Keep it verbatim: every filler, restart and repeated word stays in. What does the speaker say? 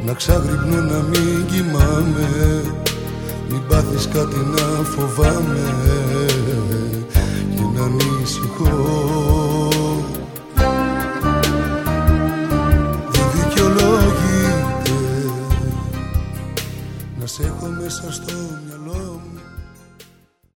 να ξαγρυπνώ να μην κοιμάμαι, μην πάθεις κάτι να φοβάμαι και να ανησυχώ. Δεν δικαιολογείται να σε έχω μέσα στο μυαλό